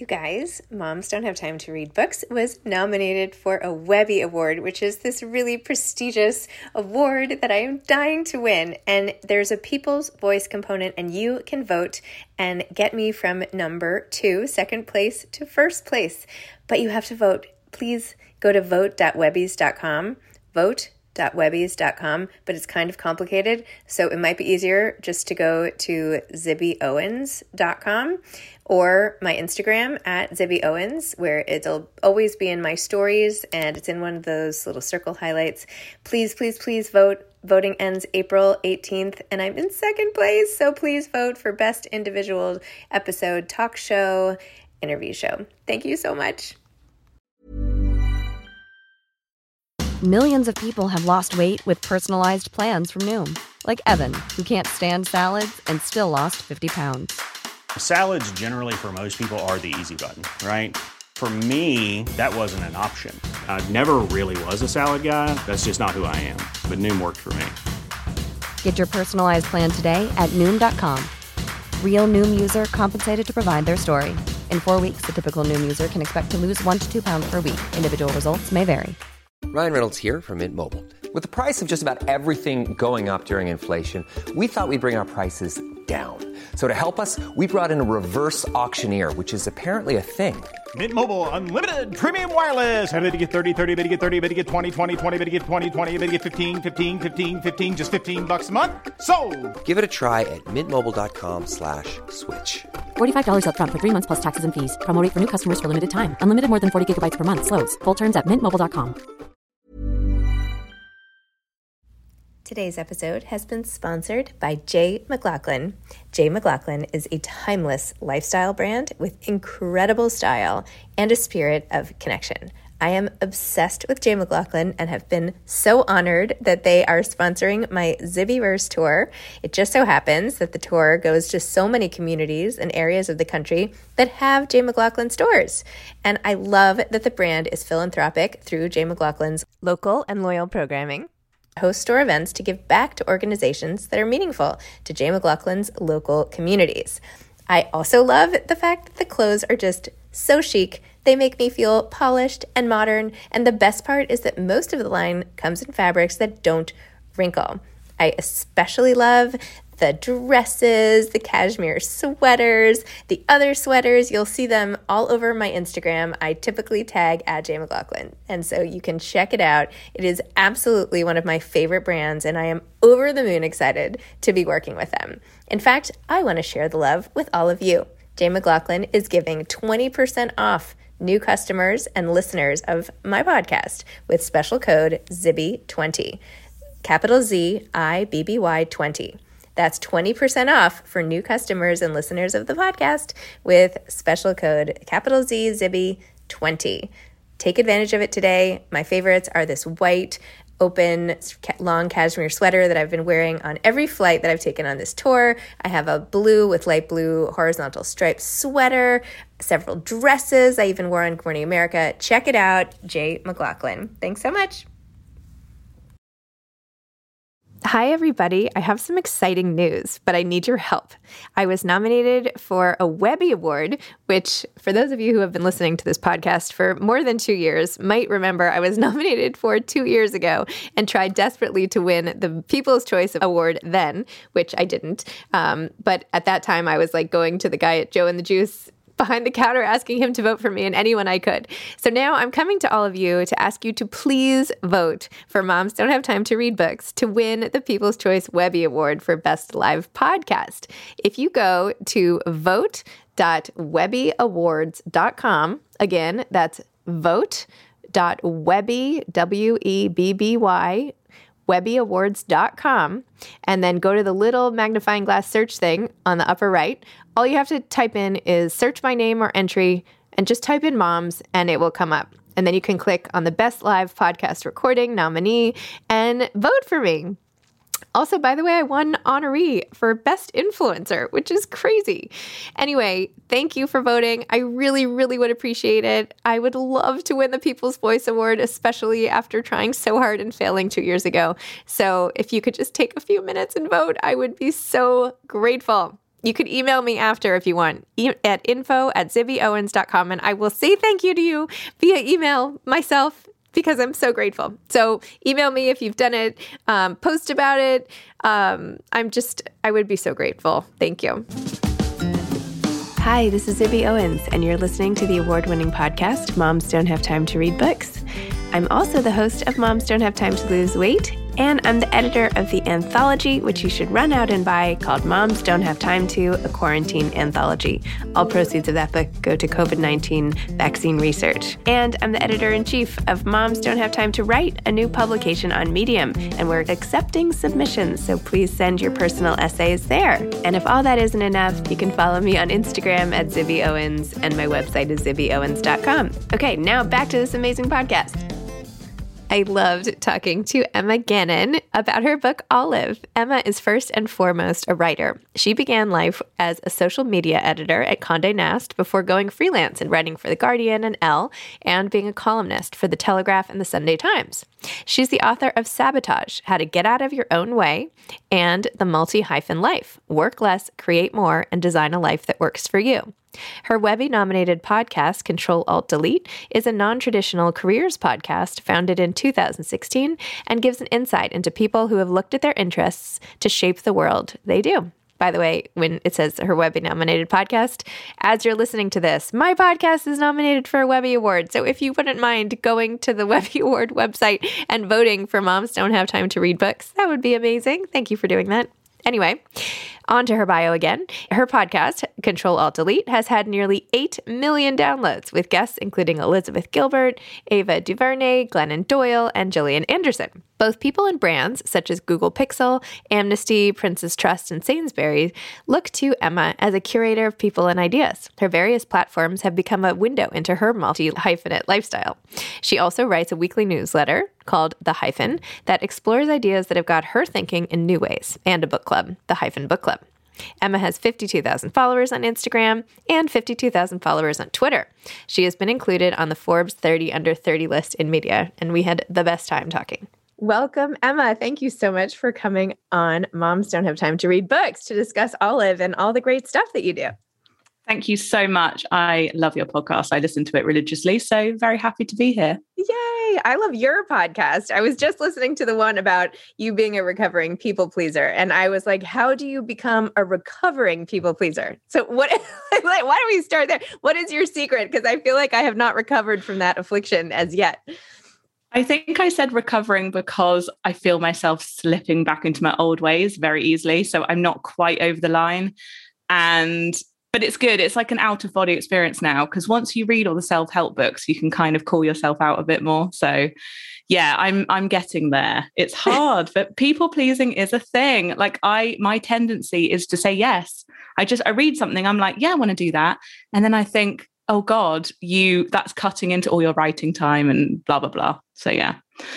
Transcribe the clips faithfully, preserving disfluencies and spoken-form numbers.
You guys, Moms Don't Have Time to Read Books was nominated for a Webby Award, which is this really prestigious award that I am dying to win. And there's a People's Voice component, and you can vote and get me from number two, second place, to first place. But you have to vote. Please go to vote dot webbies dot com. Vote dot webbies dot com, but it's kind of complicated, so it might be easier just to go to zibby owens dot com or my Instagram at zibby owens, where it'll always be in my stories and it's in one of those little circle highlights. Please, please, please vote. Voting ends April eighteenth, and I'm in second place, so please vote for Best Individual Episode Talk Show Interview Show. Thank you so much. Millions of people have lost weight with personalized plans from Noom. Like Evan, who can't stand salads and still lost fifty pounds. Salads generally for most people are the easy button, right? For me, that wasn't an option. I never really was a salad guy. That's just not who I am. But Noom worked for me. Get your personalized plan today at Noom dot com. Real Noom user compensated to provide their story. In four weeks, the typical Noom user can expect to lose one to two pounds per week. Individual results may vary. Ryan Reynolds here from Mint Mobile. With the price of just about everything going up during inflation, we thought we'd bring our prices down. So to help us, we brought in a reverse auctioneer, which is apparently a thing. Mint Mobile Unlimited Premium Wireless. How to get thirty, thirty, how to get thirty, how to get twenty, twenty, twenty, how to get twenty, twenty, how to get fifteen, fifteen, fifteen, fifteen, just fifteen bucks a month? Sold! Give it a try at mintmobile.com slash switch. forty-five dollars up front for three months plus taxes and fees. Promo rate for new customers for limited time. Unlimited more than forty gigabytes per month. Slows full terms at mint mobile dot com. Today's episode has been sponsored by J. McLaughlin. J. McLaughlin is a timeless lifestyle brand with incredible style and a spirit of connection. I am obsessed with J. McLaughlin and have been so honored that they are sponsoring my Zibbyverse tour. It just so happens that the tour goes to so many communities and areas of the country that have J. McLaughlin stores. And I love that the brand is philanthropic through J. McLaughlin's local and loyal programming. Host store events to give back to organizations that are meaningful to J. McLaughlin's local communities. I also love the fact that the clothes are just so chic. They make me feel polished and modern, and the best part is that most of the line comes in fabrics that don't wrinkle. I especially love the dresses, the cashmere sweaters, the other sweaters. You'll see them all over my Instagram. I typically tag at J. McLaughlin, and so you can check it out. It is absolutely one of my favorite brands, and I am over the moon excited to be working with them. In fact, I want to share the love with all of you. J. McLaughlin is giving twenty percent off new customers and listeners of my podcast with special code Zibby twenty, capital Z I B B Y twenty. That's twenty percent off for new customers and listeners of the podcast with special code capital Z Zibby twenty. Take advantage of it today. My favorites are this white, open, long cashmere sweater that I've been wearing on every flight that I've taken on this tour. I have a blue with light blue horizontal striped sweater, several dresses I even wore on Good Morning America. Check it out, J. McLaughlin. Thanks so much. Hi, everybody. I have some exciting news, but I need your help. I was nominated for a Webby Award, which, for those of you who have been listening to this podcast for more than two years, might remember I was nominated for two years ago and tried desperately to win the People's Choice Award then, which I didn't. Um, but at that time, I was like going to the guy at Joe and the Juice behind the counter asking him to vote for me and anyone I could. So now I'm coming to all of you to ask you to please vote for Moms Don't Have Time to Read Books to win the People's Choice Webby Award for Best Live Podcast. If you go to vote dot webby awards dot com, again, that's vote dot webby, W E B B Y, webby awards dot com, and then go to the little magnifying glass search thing on the upper right. All you have to type in is search my name or entry and just type in moms and it will come up. And then you can click on the Best Live Podcast Recording nominee and vote for me. Also, by the way, I won honoree for Best Influencer, which is crazy. Anyway, thank you for voting. I really, really would appreciate it. I would love to win the People's Voice Award, especially after trying so hard and failing two years ago. So if you could just take a few minutes and vote, I would be so grateful. You could email me after if you want e- at info at zibby owens dot com, and I will say thank you to you via email myself because I'm so grateful. So email me if you've done it, um, post about it. Um, I'm just, I would be so grateful. Thank you. Hi, this is Zibby Owens, and you're listening to the award-winning podcast, Moms Don't Have Time to Read Books. I'm also the host of Moms Don't Have Time to Lose Weight, and I'm the editor of the anthology, which you should run out and buy, called Moms Don't Have Time To, a Quarantine Anthology. All proceeds of that book go to covid nineteen vaccine research. And I'm the editor-in-chief of Moms Don't Have Time to Write, a new publication on Medium, and we're accepting submissions, so please send your personal essays there. And if all that isn't enough, you can follow me on Instagram at Zibby Owens, and my website is zibby owens dot com. Okay, now back to this amazing podcast. I loved talking to Emma Gannon about her book, Olive. Emma is first and foremost a writer. She began life as a social media editor at Condé Nast before going freelance and writing for The Guardian and Elle, and being a columnist for The Telegraph and The Sunday Times. She's the author of Sabotage, How to Get Out of Your Own Way, and The Multi-Hyphen Life, Work Less, Create More, and Design a Life That Works for You. Her Webby-nominated podcast, Control-Alt-Delete, is a non-traditional careers podcast founded in two thousand sixteen and gives an insight into people who have looked at their interests to shape the world they do. By the way, when it says her Webby-nominated podcast, as you're listening to this, my podcast is nominated for a Webby Award. So if you wouldn't mind going to the Webby Award website and voting for Moms Don't Have Time to Read Books, that would be amazing. Thank you for doing that. Anyway, on to her bio again. Her podcast, Control-Alt-Delete, has had nearly eight million downloads, with guests including Elizabeth Gilbert, Ava DuVernay, Glennon Doyle, and Gillian Anderson. Both people and brands, such as Google Pixel, Amnesty, Prince's Trust, and Sainsbury's, look to Emma as a curator of people and ideas. Her various platforms have become a window into her multi-hyphenate lifestyle. She also writes a weekly newsletter called The Hyphen that explores ideas that have got her thinking in new ways, and a book club, The Hyphen Book Club. Emma has fifty-two thousand followers on Instagram and fifty-two thousand followers on Twitter. She has been included on the Forbes thirty under thirty list in media, and we had the best time talking. Welcome, Emma. Thank you so much for coming on Moms Don't Have Time to Read Books to discuss Olive and all the great stuff that you do. Thank you so much. I love your podcast. I listen to it religiously, so very happy to be here. Yay! I love your podcast. I was just listening to the one about you being a recovering people pleaser, and I was like, how do you become a recovering people pleaser? So what, like, why don't we start there? What is your secret? Because I feel like I have not recovered from that affliction as yet. I think I said recovering because I feel myself slipping back into my old ways very easily. So I'm not quite over the line. And But it's good. It's like an out-of-body experience now, because once you read all the self-help books, you can kind of call yourself out a bit more. So yeah, I'm I'm getting there. It's hard, but people-pleasing is a thing. Like I, my tendency is to say yes. I just, I read something, I'm like, yeah, I want to do that. And then I think, oh God, you, that's cutting into all your writing time and blah, blah, blah. So yeah.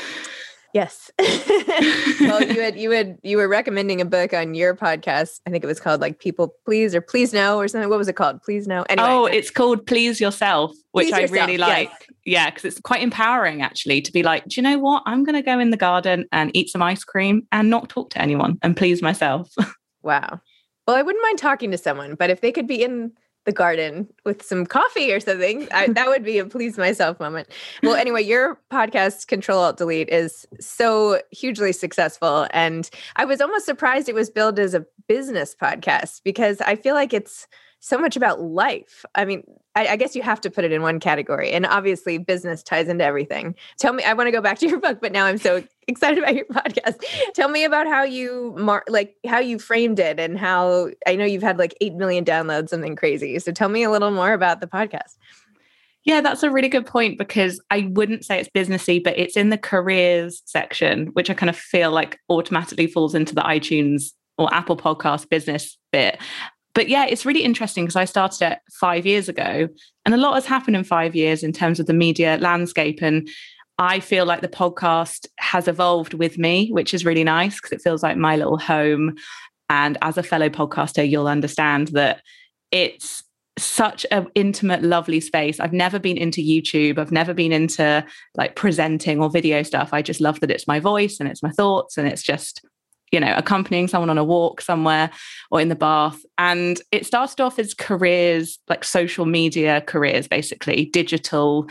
Yes. Well, you had you had you were recommending a book on your podcast. I think it was called like People Please or Please No or something. What was it called? Please No. Anyway. Oh, it's called Please Yourself, which Please I yourself, really like. Yes. Yeah, because it's quite empowering actually to be like, do you know what? I'm going to go in the garden and eat some ice cream and not talk to anyone and please myself. Wow. Well, I wouldn't mind talking to someone, but if they could be in the garden with some coffee or something, I, that would be a please myself moment. Well, anyway, your podcast, Control-Alt-Delete, is so hugely successful. And I was almost surprised it was billed as a business podcast because I feel like it's so much about life. I mean, I, I guess you have to put it in one category. And obviously business ties into everything. Tell me, I want to go back to your book, but now I'm so excited about your podcast. Tell me about how you mar- like how you framed it and how I know you've had like eight million downloads, something crazy. So tell me a little more about the podcast. Yeah, that's a really good point because I wouldn't say it's businessy, but it's in the careers section, which I kind of feel like automatically falls into the iTunes or Apple Podcast business bit. But yeah, it's really interesting because I started it five years ago and a lot has happened in five years in terms of the media landscape. And I feel like the podcast has evolved with me, which is really nice because it feels like my little home. And as a fellow podcaster, you'll understand that it's such an intimate, lovely space. I've never been into YouTube. I've never been into like presenting or video stuff. I just love that it's my voice and it's my thoughts and it's just you know, accompanying someone on a walk somewhere or in the bath. And it started off as careers, like social media careers, basically, digital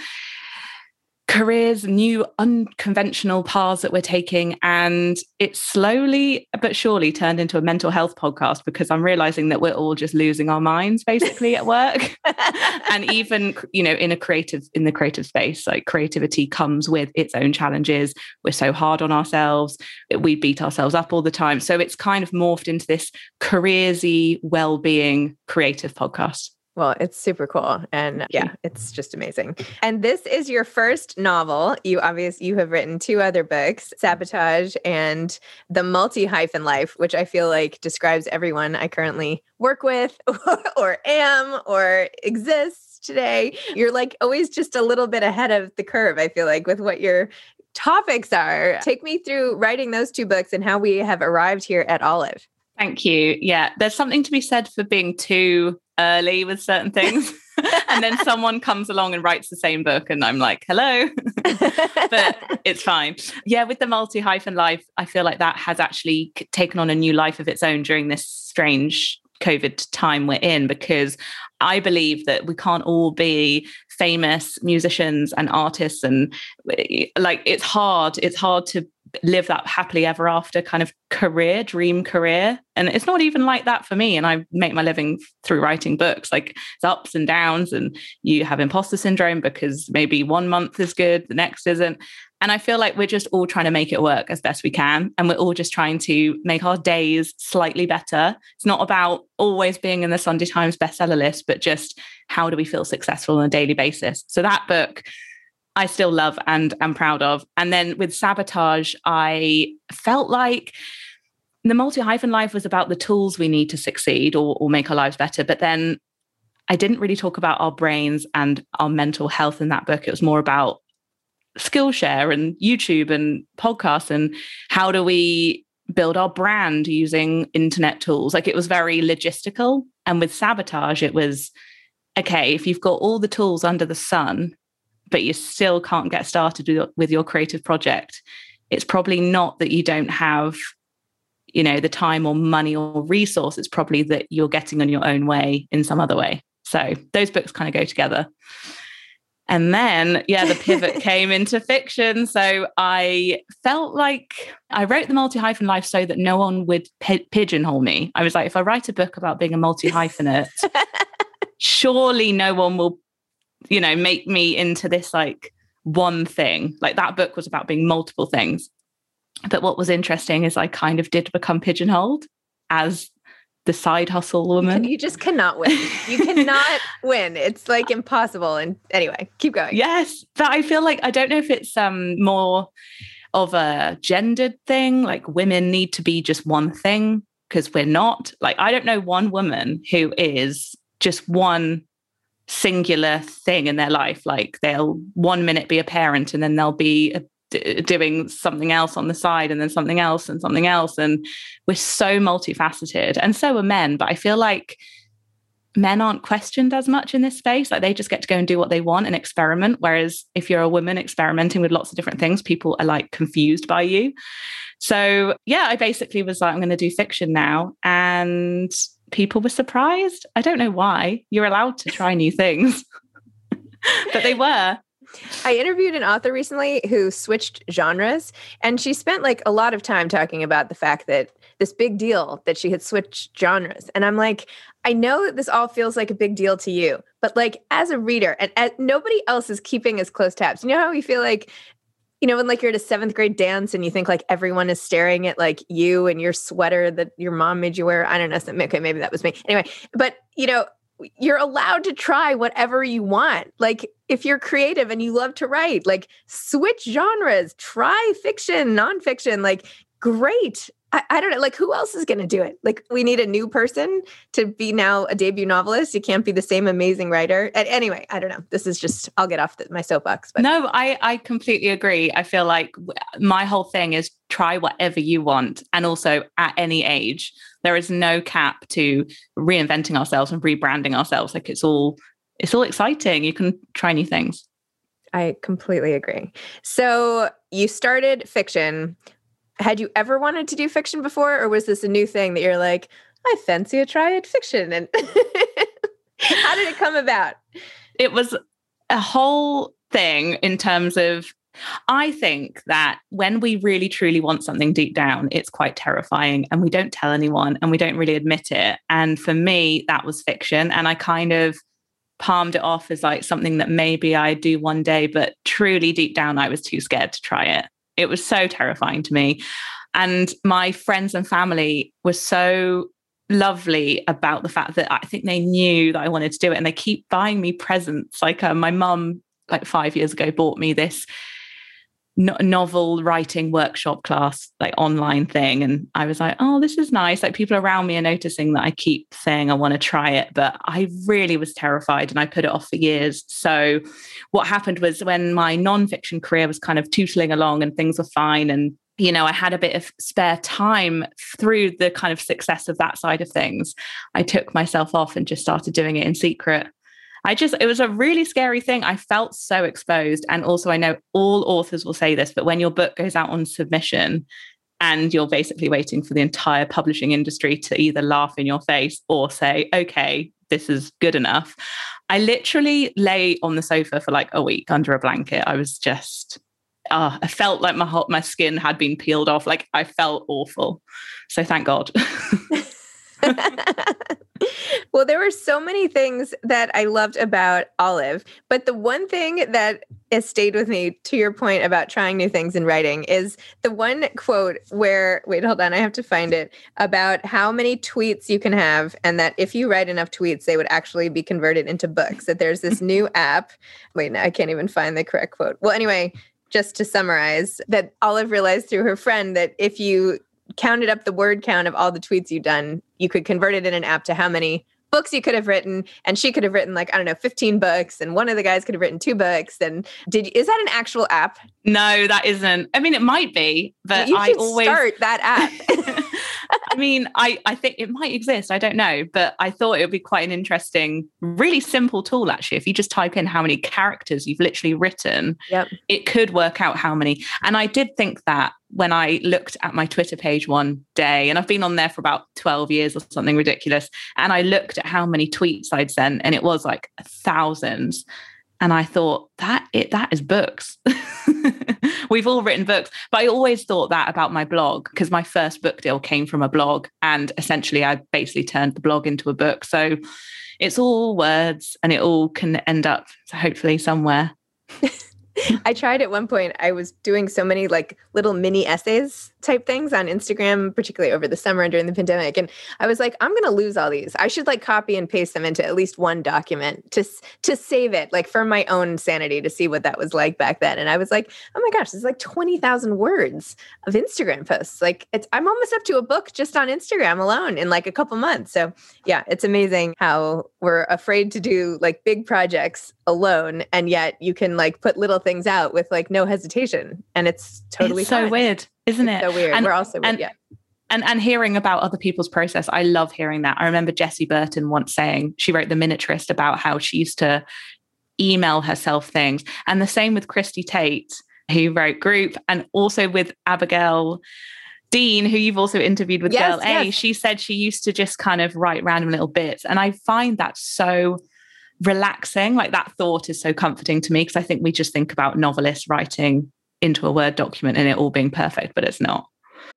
careers, new unconventional paths that we're taking. And it slowly but surely turned into a mental health podcast because I'm realizing that we're all just losing our minds basically at work. And even, you know, in a creative, in the creative space, like creativity comes with its own challenges. We're so hard on ourselves. We beat ourselves up all the time. So it's kind of morphed into this careersy, well-being creative podcast. Well, it's super cool. And yeah, it's just amazing. And this is your first novel. You obviously, you have written two other books, Sabotage and The Multi-Hyphen Life, which I feel like describes everyone I currently work with or am or exists today. You're like always just a little bit ahead of the curve, I feel like, with what your topics are. Take me through writing those two books and how we have arrived here at Olive. Thank you. Yeah, there's something to be said for being too early with certain things. And then someone comes along and writes the same book and I'm like, hello, but it's fine. Yeah, with The Multi-Hyphen Life, I feel like that has actually taken on a new life of its own during this strange COVID time we're in, because I believe that we can't all be famous musicians and artists. And like, it's hard, it's hard to live that happily ever after kind of career, dream career. And it's not even like that for me. And I make my living through writing books. Like it's ups and downs, and you have imposter syndrome because maybe one month is good, the next isn't. And I feel like we're just all trying to make it work as best we can. And we're all just trying to make our days slightly better. It's not about always being in the Sunday Times bestseller list, but just how do we feel successful on a daily basis? So that book I still love and am proud of. And then with Sabotage, I felt like The Multi-Hyphen Life was about the tools we need to succeed or, or make our lives better. But then I didn't really talk about our brains and our mental health in that book. It was more about Skillshare and YouTube and podcasts and how do we build our brand using internet tools. Like it was very logistical. And with Sabotage, it was, okay, if you've got all the tools under the sun, but you still can't get started with your creative project, it's probably not that you don't have, you know, the time or money or resource. It's probably that you're getting on your own way in some other way. So those books kind of go together. And then, yeah, the pivot came into fiction. So I felt like I wrote The Multi-Hyphen Life so that no one would p- pigeonhole me. I was like, if I write a book about being a multi-hyphenate, surely no one will, you know, make me into this like one thing. Like that book was about being multiple things. But what was interesting is I kind of did become pigeonholed as the side hustle woman. You just cannot win. You cannot win. It's like impossible. And anyway, keep going. Yes. But I feel like, I don't know if it's um more of a gendered thing, like women need to be just one thing, because we're not. Like, I don't know one woman who is just one singular thing in their life. Like they'll one minute be a parent and then they'll be a doing something else on the side and then something else and something else. And we're so multifaceted, and so are men. But I feel like men aren't questioned as much in this space. Like they just get to go and do what they want and experiment. Whereas if you're a woman experimenting with lots of different things, people are like confused by you. So yeah, I basically was like, I'm going to do fiction now. And people were surprised. I don't know why. You're allowed to try new things. But they were. I interviewed an author recently who switched genres, and she spent like a lot of time talking about the fact that this big deal that she had switched genres. And I'm like, I know that this all feels like a big deal to you, but like as a reader, and as, nobody else is keeping as close tabs. You know how we feel like, you know, when like you're at a seventh grade dance and you think like everyone is staring at like you and your sweater that your mom made you wear. I don't know. Okay, maybe that was me. Anyway, but you know, you're allowed to try whatever you want. Like if you're creative and you love to write, like switch genres, try fiction, nonfiction, like great. I, I don't know, like who else is going to do it? Like we need a new person to be now a debut novelist. You can't be the same amazing writer. And anyway, I don't know. This is just, I'll get off the, my soapbox. But no, I, I completely agree. I feel like my whole thing is try whatever you want. And also at any age, there is no cap to reinventing ourselves and rebranding ourselves. Like it's all, it's all exciting. You can try new things. I completely agree. So you started fiction. Had you ever wanted to do fiction before, or was this a new thing that you're like, I fancy a try at fiction? And how did it come about? It was a whole thing in terms of, I think that when we really truly want something deep down, it's quite terrifying and we don't tell anyone and we don't really admit it. And for me, that was fiction. And I kind of palmed it off as like something that maybe I do one day, but truly deep down, I was too scared to try it. It was so terrifying to me. And my friends and family were so lovely about the fact that I think they knew that I wanted to do it. And they keep buying me presents. Like uh, my mum, like five years ago, bought me this no- novel writing workshop class, like online thing. And I was like, oh, this is nice. Like people around me are noticing that I keep saying I want to try it, but I really was terrified and I put it off for years. So what happened was when my nonfiction career was kind of tootling along and things were fine, and you know, I had a bit of spare time through the kind of success of that side of things, I took myself off and just started doing it in secret. I just, it was a really scary thing. I felt so exposed. And also I know all authors will say this, but when your book goes out on submission and you're basically waiting for the entire publishing industry to either laugh in your face or say, okay, this is good enough. I literally lay on the sofa for like a week under a blanket. I was just, uh, I felt like my whole, my skin had been peeled off. Like I felt awful. So thank God. Well, there were so many things that I loved about Olive, but the one thing that has stayed with me, to your point about trying new things in writing, is the one quote where, wait, hold on, I have to find it, about how many tweets you can have, and that if you write enough tweets, they would actually be converted into books, that there's this new app. Wait, no, I can't even find the correct quote. Well, anyway, just to summarize, that Olive realized through her friend that if you counted up the word count of all the tweets you've done, you could convert it in an app to how many books you could have written. And she could have written like, I don't know, fifteen books. And one of the guys could have written two books. And did is that an actual app? No, that isn't. I mean, it might be, but you I should always start that app. I mean, I, I think it might exist. I don't know, but I thought it would be quite an interesting, really simple tool, actually. If you just type in how many characters you've literally written, yep. It could work out how many. And I did think that when I looked at my Twitter page one day, and I've been on there for about twelve years or something ridiculous, and I looked at how many tweets I'd sent, and it was like thousands. And I thought, that it that is books. We've all written books. But I always thought that about my blog, because my first book deal came from a blog. And essentially, I basically turned the blog into a book. So it's all words and it all can end up, hopefully, somewhere. I tried at one point, I was doing so many like little mini essays type things on Instagram, particularly over the summer and during the pandemic. And I was like, I'm going to lose all these. I should like copy and paste them into at least one document to, to save it, like for my own sanity, to see what that was like back then. And I was like, oh my gosh, there's like twenty thousand words of Instagram posts. Like it's, I'm almost up to a book just on Instagram alone in like a couple months. So yeah, it's amazing how we're afraid to do like big projects alone. And yet you can like put little things out with like no hesitation. And it's totally it's so fun. weird, isn't it's it? So weird. And, we're also weird, and, yeah. And and hearing about other people's process, I love hearing that. I remember Jessie Burton once saying, she wrote The Miniaturist, about how she used to email herself things. And the same with Christy Tate, who wrote Group, and also with Abigail Dean, who you've also interviewed with yes, Girl A. yes. She said she used to just kind of write random little bits. And I find that so relaxing. Like that thought is so comforting to me, because I think we just think about novelists writing into a Word document and it all being perfect, but it's not.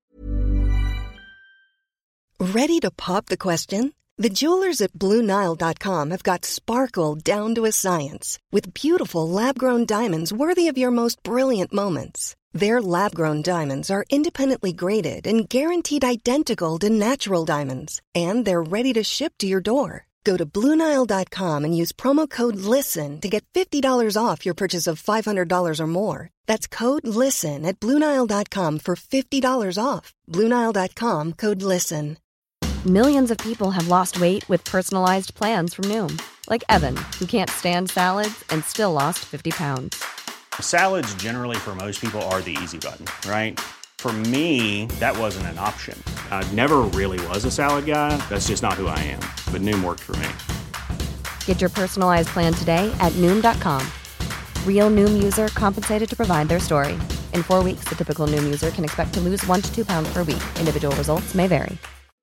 Ready to pop the question? The jewelers at Blue Nile dot com have got sparkle down to a science with beautiful lab-grown diamonds worthy of your most brilliant moments. Their lab-grown diamonds are independently graded and guaranteed identical to natural diamonds, and they're ready to ship to your door. Go to Blue Nile dot com and use promo code LISTEN to get fifty dollars off your purchase of five hundred dollars or more. That's code LISTEN at Blue Nile dot com for fifty dollars off. Blue Nile dot com, code LISTEN. Millions of people have lost weight with personalized plans from Noom. Like Evan, who can't stand salads and still lost fifty pounds. Salads generally for most people are the easy button, right? For me, that wasn't an option. I never really was a salad guy. That's just not who I am. But Noom worked for me. Get your personalized plan today at Noom dot com. Real Noom user compensated to provide their story. In four weeks, the typical Noom user can expect to lose one to two pounds per week. Individual results may vary.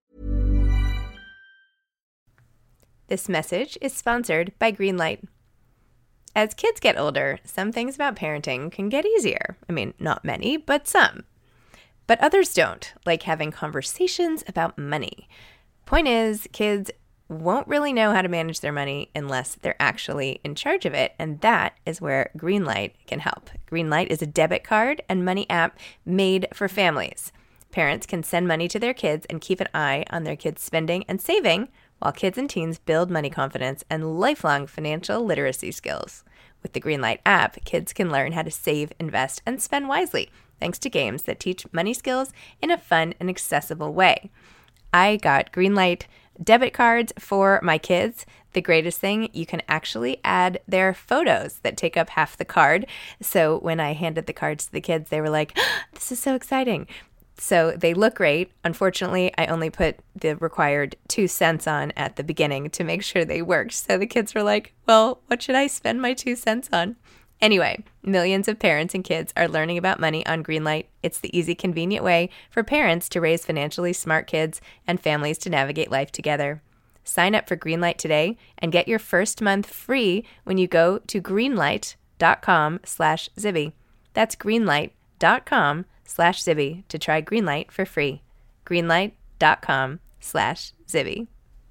This message is sponsored by Greenlight. As kids get older, some things about parenting can get easier. I mean, not many, but some. But others don't, like having conversations about money. Point is, kids won't really know how to manage their money unless they're actually in charge of it, and that is where Greenlight can help. Greenlight is a debit card and money app made for families. Parents can send money to their kids and keep an eye on their kids' spending and saving, while kids and teens build money confidence and lifelong financial literacy skills. With the Greenlight app, kids can learn how to save, invest, and spend wisely, thanks to games that teach money skills in a fun and accessible way. I got Greenlight debit cards for my kids. The greatest thing, you can actually add their photos that take up half the card. So when I handed the cards to the kids, they were like, oh, this is so exciting. So they look great. Unfortunately, I only put the required two cents on at the beginning to make sure they worked. So the kids were like, well, what should I spend my two cents on? Anyway, millions of parents and kids are learning about money on Greenlight. It's the easy, convenient way for parents to raise financially smart kids and families to navigate life together. Sign up for Greenlight today and get your first month free when you go to greenlight.com slash Zibby. That's greenlight.com slash Zibby to try Greenlight for free. Greenlight.com slash Zibby.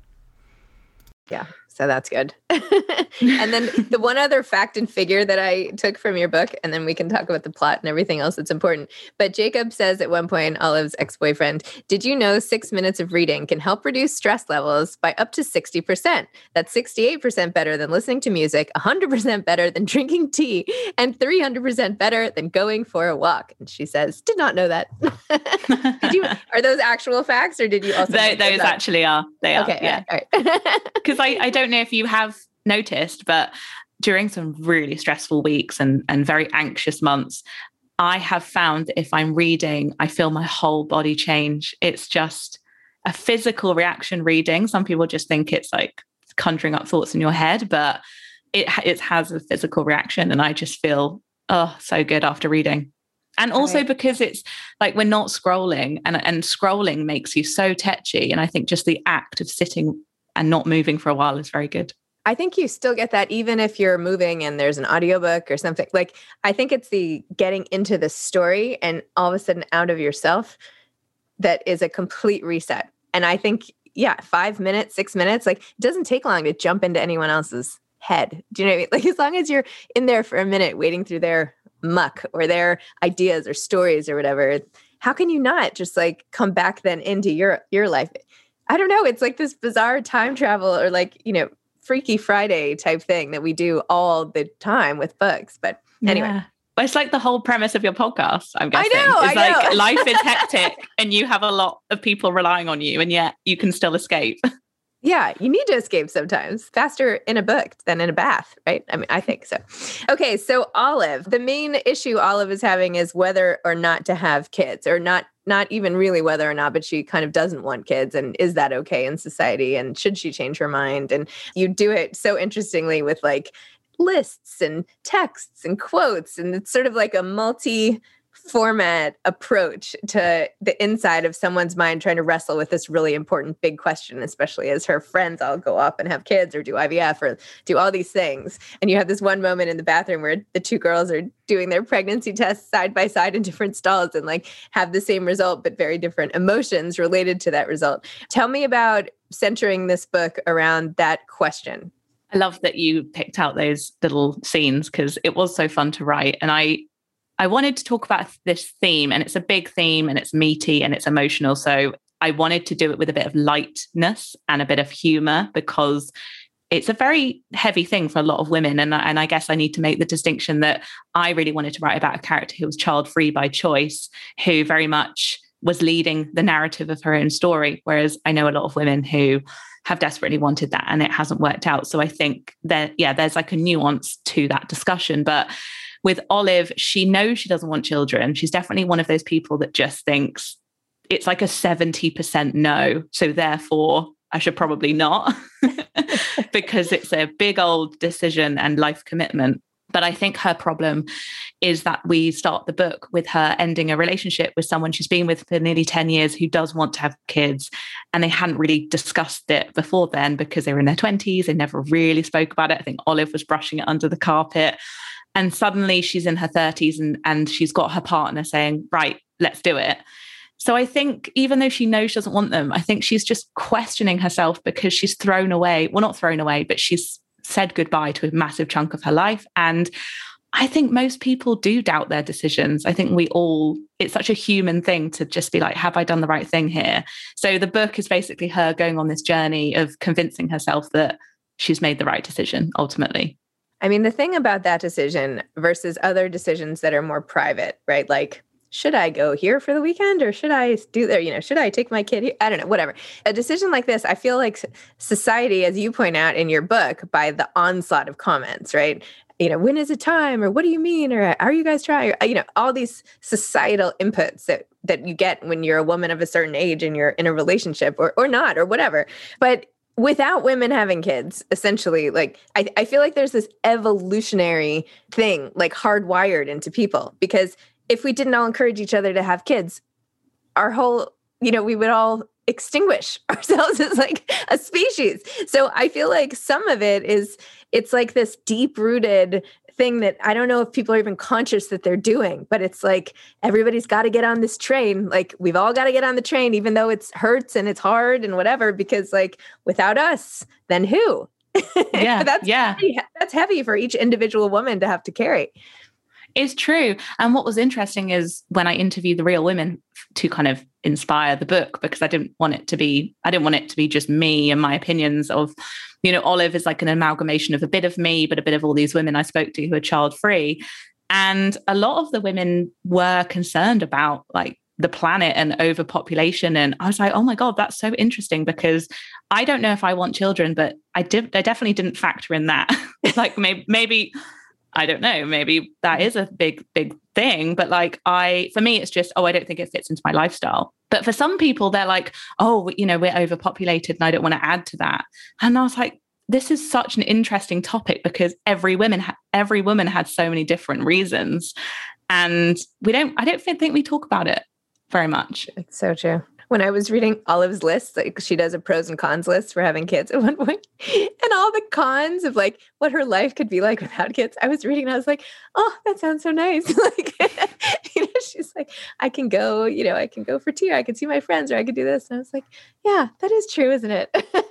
Yeah. So that's good. And then the one other fact and figure that I took from your book, and then we can talk about the plot and everything else that's important. But Jacob says at one point, Olive's ex-boyfriend, did you know six minutes of reading can help reduce stress levels by up to sixty percent? That's sixty-eight percent better than listening to music, one hundred percent better than drinking tea, and three hundred percent better than going for a walk. And she says, did not know that. Did you? Are those actual facts, or did you also? They, those actually are. They are. Okay. Yeah. All right. Because I, I don't know if you have noticed, but during some really stressful weeks and, and very anxious months, I have found that if I'm reading, I feel my whole body change. It's just a physical reaction reading. Some people just think it's like conjuring up thoughts in your head, but it, it has a physical reaction. And I just feel, oh, so good after reading. And also right. because it's like we're not scrolling, and, and scrolling makes you so tetchy. And I think just the act of sitting and not moving for a while is very good. I think you still get that even if you're moving and there's an audiobook or something. Like, I think it's the getting into the story and all of a sudden out of yourself that is a complete reset. And I think, yeah, five minutes, six minutes, like it doesn't take long to jump into anyone else's head. Do you know what I mean? Like, as long as you're in there for a minute waiting through their muck or their ideas or stories or whatever, how can you not just like come back then into your, your life? I don't know. It's like this bizarre time travel or like, you know, Freaky Friday type thing that we do all the time with books. But anyway. Yeah. Well, it's like the whole premise of your podcast, I'm guessing. I know, it's I like know. life is hectic and you have a lot of people relying on you, and yet you can still escape. Yeah, you need to escape sometimes. Faster in a book than in a bath, right? I mean, I think so. Okay, so Olive, the main issue Olive is having is whether or not to have kids, or not not even really whether or not, but she kind of doesn't want kids. And is that okay in society? And should she change her mind? And you do it so interestingly with like lists and texts and quotes. And it's sort of like a multi format approach to the inside of someone's mind trying to wrestle with this really important big question, especially as her friends all go up and have kids or do I V F or do all these things. And you have this one moment in the bathroom where the two girls are doing their pregnancy tests side by side in different stalls and like have the same result, but very different emotions related to that result. Tell me about centering this book around that question. I love that you picked out those little scenes because it was so fun to write. And I I wanted to talk about this theme, and it's a big theme and it's meaty and it's emotional. So I wanted to do it with a bit of lightness and a bit of humor because it's a very heavy thing for a lot of women. And, and I guess I need to make the distinction that I really wanted to write about a character who was child-free by choice, who very much was leading the narrative of her own story. Whereas I know a lot of women who have desperately wanted that and it hasn't worked out. So I think that, yeah, there's like a nuance to that discussion. But with Olive, she knows she doesn't want children. She's definitely one of those people that just thinks it's like a seventy percent no. So therefore, I should probably not because it's a big old decision and life commitment. But I think her problem is that we start the book with her ending a relationship with someone she's been with for nearly ten years who does want to have kids. And they hadn't really discussed it before then because they were in their twenties. They never really spoke about it. I think Olive was brushing it under the carpet. And suddenly she's in her thirties and, and she's got her partner saying, right, let's do it. So I think even though she knows she doesn't want them, I think she's just questioning herself because she's thrown away, well, not thrown away, but she's said goodbye to a massive chunk of her life. And I think most people do doubt their decisions. I think we all, it's such a human thing to just be like, have I done the right thing here? So the book is basically her going on this journey of convincing herself that she's made the right decision ultimately. I mean, the thing about that decision versus other decisions that are more private, right? Like, should I go here for the weekend or should I do there? You know, should I take my kid here? I don't know, whatever. A decision like this, I feel like society, as you point out in your book, by the onslaught of comments, right? You know, when is it time? Or what do you mean? Or are you guys trying? Or, you know, all these societal inputs that, that you get when you're a woman of a certain age and you're in a relationship or, or not, or whatever. But without women having kids, essentially, like, I, I feel like there's this evolutionary thing, like hardwired into people, because if we didn't all encourage each other to have kids, our whole, you know, we would all extinguish ourselves as like a species. So I feel like some of it is, it's like this deep rooted thing that I don't know if people are even conscious that they're doing, but it's like, everybody's got to get on this train. Like, we've all got to get on the train, even though it hurts and it's hard and whatever, because like, without us, then who? Yeah. that's, yeah. Heavy, that's heavy for each individual woman to have to carry. It's true. And what was interesting is when I interviewed the real women to kind of inspire the book, because I didn't want it to be, I didn't want it to be just me and my opinions of, you know, Olive is like an amalgamation of a bit of me, but a bit of all these women I spoke to who are child free. And a lot of the women were concerned about like the planet and overpopulation. And I was like, oh my God, that's so interesting, because I don't know if I want children, but I did, I definitely didn't factor in that. Like maybe, maybe, I don't know, maybe that is a big, big thing. But like I, for me, it's just, oh, I don't think it fits into my lifestyle. But for some people, they're like, oh, you know, we're overpopulated and I don't want to add to that. And I was like, this is such an interesting topic because every woman, ha- every woman had so many different reasons. And we don't, I don't think we talk about it very much. It's so true. When I was reading Olive's list, like she does a pros and cons list for having kids at one point, and all the cons of like what her life could be like without kids. I was reading and I was like, oh, that sounds so nice. Like, you know, she's like, I can go, you know, I can go for tea, or I can see my friends, or I could do this. And I was like, yeah, that is true, isn't it?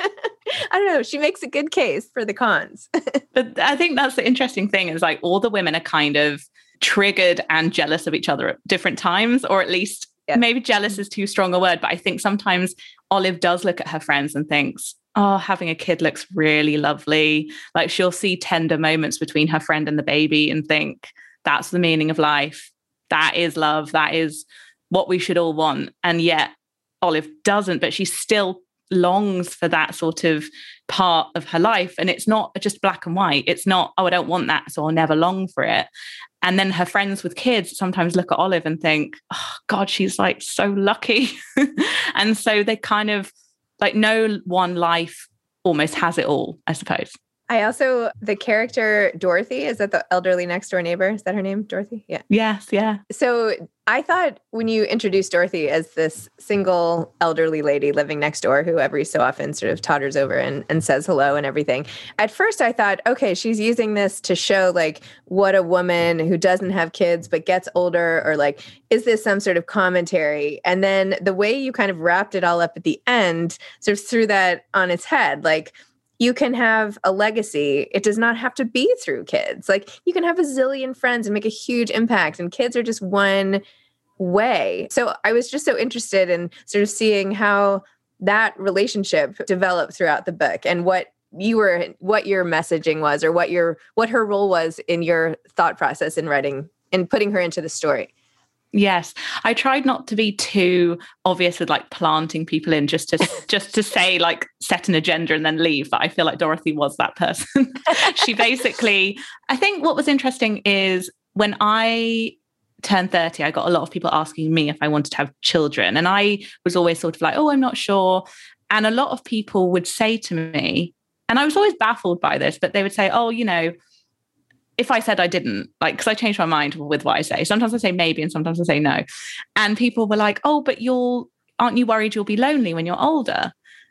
I don't know. She makes a good case for the cons. But I think that's the interesting thing is like all the women are kind of triggered and jealous of each other at different times, or at least yeah. Maybe jealous is too strong a word, but I think sometimes Olive does look at her friends and thinks, oh, having a kid looks really lovely. Like she'll see tender moments between her friend and the baby and think that's the meaning of life. That is love. That is what we should all want. And yet Olive doesn't, but she still longs for that sort of part of her life. And it's not just black and white. It's not, oh, I don't want that, so I'll never long for it. And then her friends with kids sometimes look at Olive and think, oh, God, she's like so lucky. And so they kind of like no one life almost has it all, I suppose. I also, the character Dorothy, is that the elderly next door neighbor? Is that her name? Dorothy? Yeah. Yes. Yeah. So I thought when you introduced Dorothy as this single elderly lady living next door who every so often sort of totters over and, and says hello and everything. At first I thought, okay, she's using this to show like what a woman who doesn't have kids but gets older, or like, is this some sort of commentary? And then the way you kind of wrapped it all up at the end sort of threw that on its head. Like, you can have a legacy. It does not have to be through kids. Like you can have a zillion friends and make a huge impact, and kids are just one way. So I was just so interested in sort of seeing how that relationship developed throughout the book and what you were, what your messaging was, or what your, what her role was in your thought process in writing and putting her into the story. Yes, I tried not to be too obvious with like planting people in just to just to say like set an agenda and then leave. But I feel like Dorothy was that person. She basically, I think what was interesting is when I turned thirty, I got a lot of people asking me if I wanted to have children. And I was always sort of like, oh, I'm not sure. And a lot of people would say to me, and I was always baffled by this, but they would say, oh, you know, if I said I didn't, like, because I changed my mind with what I say. Sometimes I say maybe and sometimes I say no. And people were like, oh, but you'll, aren't you worried you'll be lonely when you're older?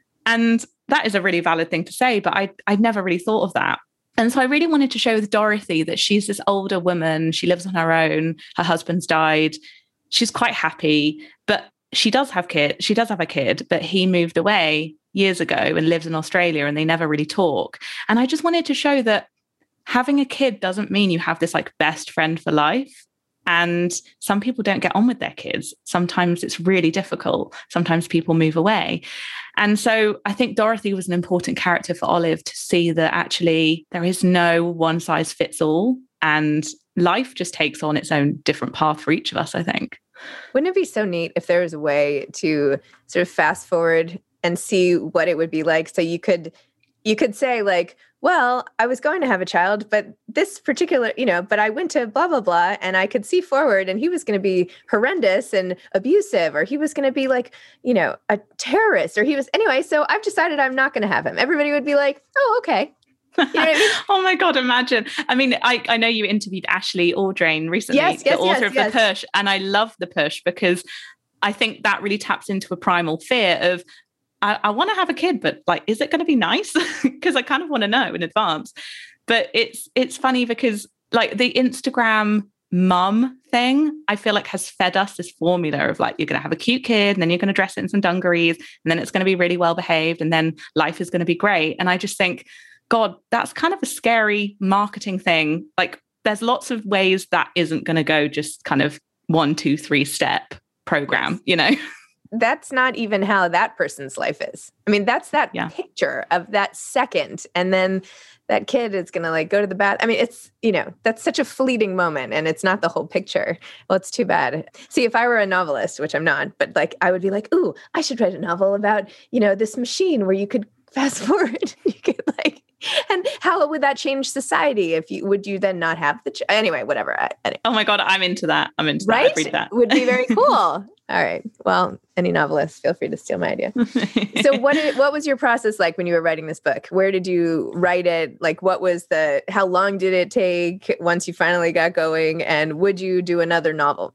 And that is a really valid thing to say, but I, I'd never really thought of that. And so I really wanted to show with Dorothy that she's this older woman. She lives on her own. Her husband's died. She's quite happy, but she does have kid. She does have a kid, but he moved away years ago and lives in Australia and they never really talk. And I just wanted to show that having a kid doesn't mean you have this like best friend for life. And some people don't get on with their kids. Sometimes it's really difficult. Sometimes people move away. And so I think Dorothy was an important character for Olive to see that actually there is no one size fits all. And life just takes on its own different path for each of us, I think. Wouldn't it be so neat if there was a way to sort of fast forward and see what it would be like? So you could, you could say like, well, I was going to have a child, but this particular, you know, but I went to blah, blah, blah, and I could see forward and he was going to be horrendous and abusive, or he was going to be like, you know, a terrorist, or he was, anyway, so I've decided I'm not going to have him. Everybody would be like, oh, okay. You know what I mean? Oh my God, imagine. I mean, I, I know you interviewed Ashley Audrain recently, yes, yes, the author yes, of yes. The Push, and I love The Push because I think that really taps into a primal fear of, I, I want to have a kid, but like, is it going to be nice? Because I kind of want to know in advance. But it's it's funny because like the Instagram mum thing, I feel like has fed us this formula of like, you're going to have a cute kid and then you're going to dress it in some dungarees and then it's going to be really well behaved and then life is going to be great. And I just think, God, that's kind of a scary marketing thing. Like there's lots of ways that isn't going to go just kind of one, two, three step program, you know? That's not even how that person's life is. I mean, that's that yeah. picture of that second. And then that kid is going to like go to the bath. I mean, it's, you know, that's such a fleeting moment and it's not the whole picture. Well, it's too bad. See, if I were a novelist, which I'm not, but like, I would be like, ooh, I should write a novel about, you know, this machine where you could fast forward. You could like, and how would that change society? If you, would you then not have the, ch- anyway, whatever. I, anyway. Oh my God, I'm into that. I'm into right? that. I'd read that. Would be very cool. All right. Well, any novelists, feel free to steal my idea. So what did, what was your process like when you were writing this book? Where did you write it? Like, what was the, how long did it take once you finally got going? And would you do another novel?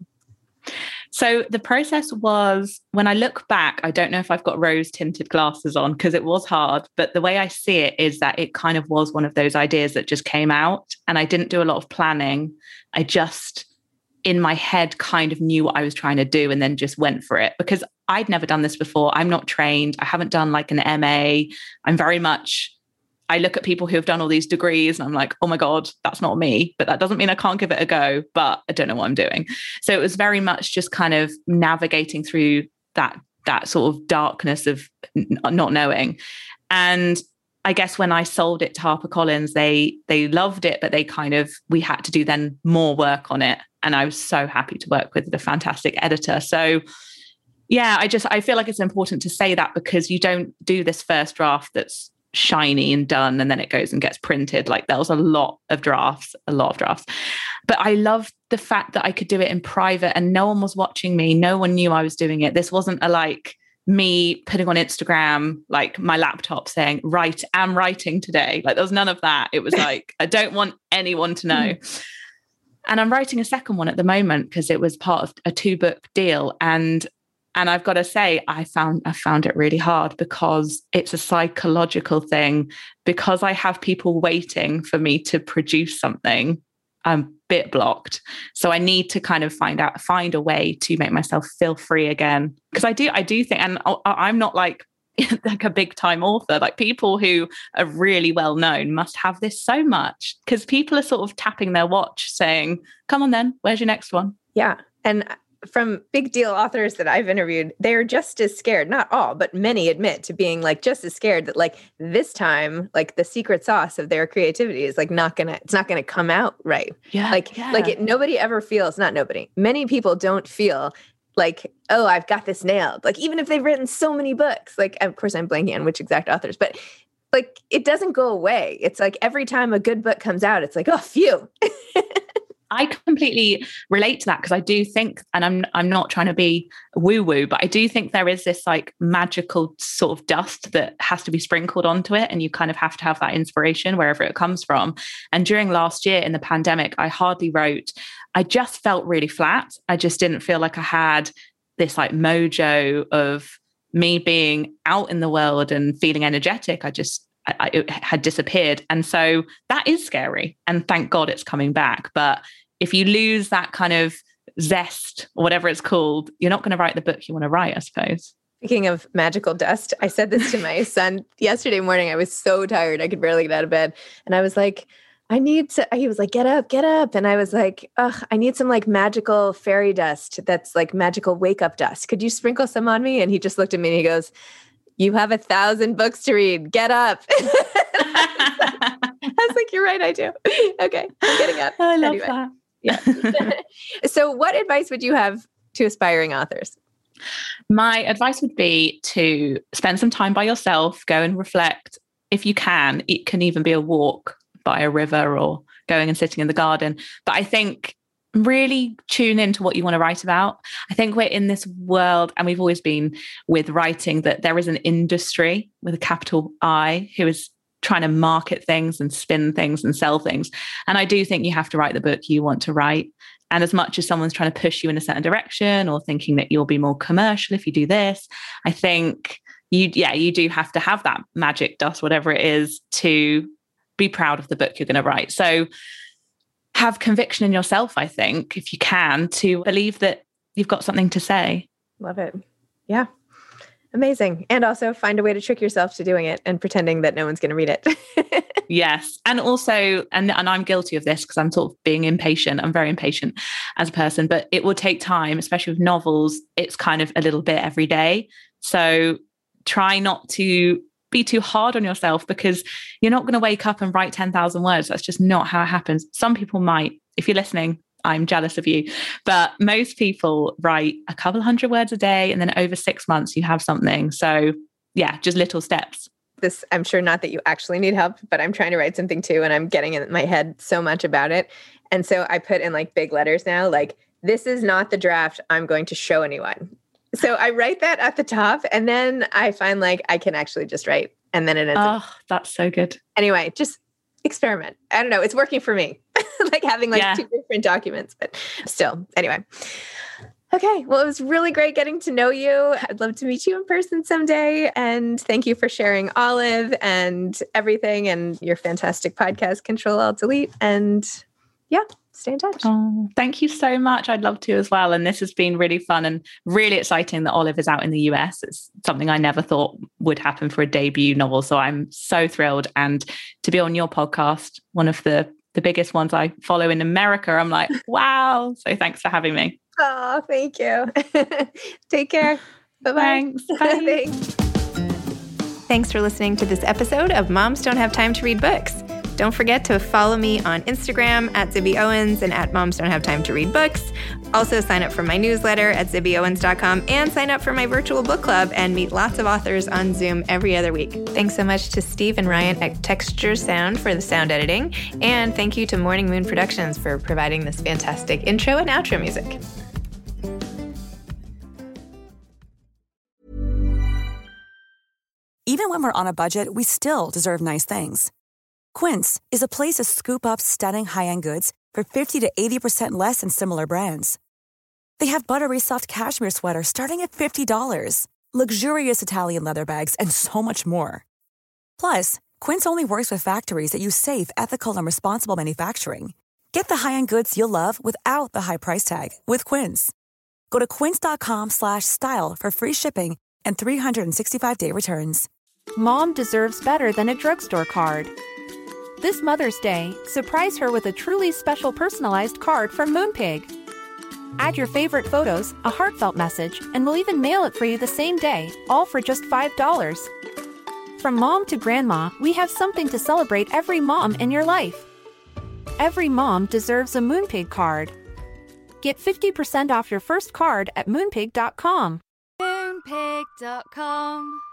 So the process was, when I look back, I don't know if I've got rose tinted glasses on because it was hard, but the way I see it is that it kind of was one of those ideas that just came out and I didn't do a lot of planning. I just, in my head, kind of knew what I was trying to do and then just went for it because I'd never done this before. I'm not trained. I haven't done like an M A. I'm very much, I look at people who have done all these degrees and I'm like, oh my God, that's not me. But that doesn't mean I can't give it a go, but I don't know what I'm doing. So it was very much just kind of navigating through that, that sort of darkness of n- not knowing. And I guess when I sold it to HarperCollins, they they loved it, but they kind of, we had to do then more work on it. And I was so happy to work with the fantastic editor. So yeah, I just, I feel like it's important to say that because you don't do this first draft that's shiny and done and then it goes and gets printed. Like there was a lot of drafts, a lot of drafts. But I loved the fact that I could do it in private and no one was watching me. No one knew I was doing it. This wasn't a like me putting on Instagram, like my laptop saying, right, I'm writing today. Like there was none of that. It was like, I don't want anyone to know. And I'm writing a second one at the moment because it was part of a two book deal. And And I've got to say, I found I found it really hard because it's a psychological thing. Because I have people waiting for me to produce something, I'm a bit blocked. So I need to kind of find out, find a way to make myself feel free again. Because I do, I do think, and I'm not like like a big time author. Like people who are really well known must have this so much because people are sort of tapping their watch, saying, "Come on, then, where's your next one?" Yeah, and from big deal authors that I've interviewed, they're just as scared, not all, but many admit to being like just as scared that like this time, like the secret sauce of their creativity is like not gonna, it's not gonna come out right. Yeah. Like, yeah. like it, nobody ever feels, not nobody, many people don't feel like, oh, I've got this nailed. Like even if they've written so many books, like of course I'm blanking on which exact authors, but like it doesn't go away. It's like every time a good book comes out, it's like, oh, phew. I completely relate to that because I do think, and I'm I'm not trying to be woo-woo, but I do think there is this like magical sort of dust that has to be sprinkled onto it. And you kind of have to have that inspiration wherever it comes from. And during last year in the pandemic, I hardly wrote. I just felt really flat. I just didn't feel like I had this like mojo of me being out in the world and feeling energetic. I just I, it had disappeared. And so that is scary. And thank God it's coming back. But if you lose that kind of zest or whatever it's called, you're not going to write the book you want to write, I suppose. Speaking of magical dust, I said this to my son yesterday morning. I was so tired. I could barely get out of bed. And I was like, I need to, he was like, get up, get up. And I was like, ugh, I need some like magical fairy dust. That's like magical wake up dust. Could you sprinkle some on me? And he just looked at me and he goes, you have a thousand books to read. Get up. I was like, you're right. I do. Okay. I'm getting up. I love anyway. that. Yeah. So what advice would you have to aspiring authors? My advice would be to spend some time by yourself, go and reflect. If you can, it can even be a walk by a river or going and sitting in the garden. But I think really tune into what you want to write about. I think we're in this world, and we've always been with writing, that there is an industry with a capital I who is trying to market things and spin things and sell things. And I do think you have to write the book you want to write. And as much as someone's trying to push you in a certain direction or thinking that you'll be more commercial if you do this, I think you, yeah, you do have to have that magic dust, whatever it is, to be proud of the book you're going to write. So have conviction in yourself, I think, if you can, to believe that you've got something to say. Love it. Yeah. Amazing. And also find a way to trick yourself to doing it and pretending that no one's going to read it. Yes. And also, and, and I'm guilty of this because I'm sort of being impatient. I'm very impatient as a person, but it will take time, especially with novels. It's kind of a little bit every day. So try not to be too hard on yourself, because you're not going to wake up and write ten thousand words. That's just not how it happens. Some people might. If you're listening, I'm jealous of you. But most people write a couple hundred words a day, and then over six months you have something. So yeah, just little steps. This, I'm sure not that you actually need help, but I'm trying to write something too, and I'm getting in my head so much about it. And so I put in like big letters now, like, this is not the draft I'm going to show anyone. So I write that at the top, and then I find like I can actually just write, and then it ends Oh, up. that's so good. Anyway, just experiment. I don't know. It's working for me. Like having like Yeah. two different documents, but still, anyway. Okay. Well, it was really great getting to know you. I'd love to meet you in person someday. And thank you for sharing Olive and everything, and your fantastic podcast, Control Alt Delete. And yeah, stay in touch. Oh, thank you so much. I'd love to as well. And this has been really fun and really exciting that Olive is out in the U S. It's something I never thought would happen for a debut novel. So I'm so thrilled. And to be on your podcast, one of the, the biggest ones I follow in America, I'm like, wow. So thanks for having me. Oh, thank you. Take care. Bye-bye. Thanks. Bye. Thanks. Thanks for listening to this episode of Moms Don't Have Time to Read Books. Don't forget to follow me on Instagram at Zibby Owens and at Moms Don't Have Time to Read Books. Also sign up for my newsletter at zibby owens dot com and sign up for my virtual book club and meet lots of authors on Zoom every other week. Thanks so much to Steve and Ryan at Texture Sound for the sound editing. And thank you to Morning Moon Productions for providing this fantastic intro and outro music. Even when we're on a budget, we still deserve nice things. Quince is a place to scoop up stunning high-end goods for fifty to eighty percent less than similar brands. They have buttery soft cashmere sweaters starting at fifty dollars, luxurious Italian leather bags, and so much more. Plus, Quince only works with factories that use safe, ethical, and responsible manufacturing. Get the high-end goods you'll love without the high price tag with Quince. Go to quince.com slash style for free shipping and three sixty-five day returns. Mom deserves better than a drugstore card. This Mother's Day, surprise her with a truly special personalized card from Moonpig. Add your favorite photos, a heartfelt message, and we'll even mail it for you the same day, all for just five dollars. From mom to grandma, we have something to celebrate every mom in your life. Every mom deserves a Moonpig card. Get fifty percent off your first card at moonpig dot com. moonpig dot com